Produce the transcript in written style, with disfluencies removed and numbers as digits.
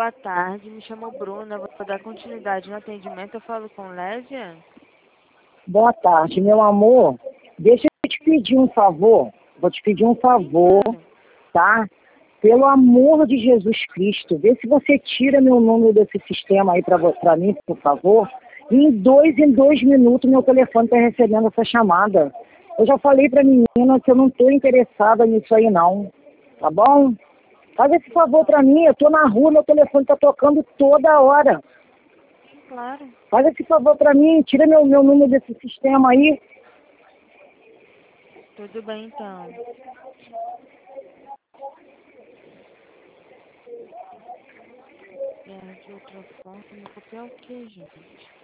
boa tarde. Me chamo Bruna. Vou dar continuidade no atendimento. Eu falo com Lésia? Boa tarde, meu amor. Deixa eu te pedir um favor. Vou te pedir um favor, tá? Pelo amor de Jesus Cristo, vê se você tira meu número desse sistema aí pra mim, por favor. E em dois minutos meu telefone tá recebendo essa chamada. Eu já falei pra menina que eu não tô interessada nisso aí não, tá bom? Faz esse favor pra mim, eu tô na rua, meu telefone tá tocando toda hora. Claro. Faz esse favor pra mim, tira meu número desse sistema aí. Tudo bem, então. De outra forma, copiar o quê, gente?